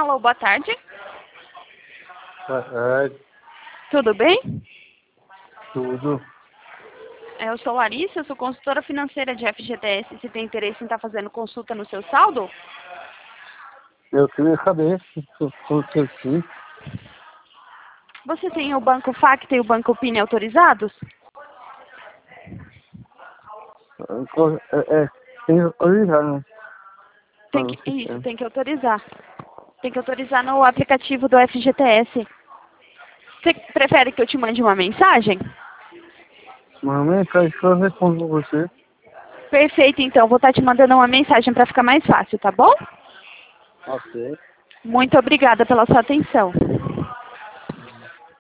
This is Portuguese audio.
Alô, boa tarde. É, Tudo bem? tudo. Eu sou Larissa, eu sou consultora financeira de FGTS. Você tem interesse em estar fazendo consulta no seu saldo? Eu queria saber se fosse assim. Você tem o Banco Facta e o Banco Pine autorizados? Tem que autorizar, né? Tem Para o que, isso, sistema. tem que autorizar. Tem que autorizar no aplicativo do FGTS. Você prefere que eu te mande uma mensagem? Uma mensagem que eu respondo pra você. Perfeito, então. Vou estar te mandando uma mensagem para ficar mais fácil, tá bom? Ok. Muito obrigada pela sua atenção.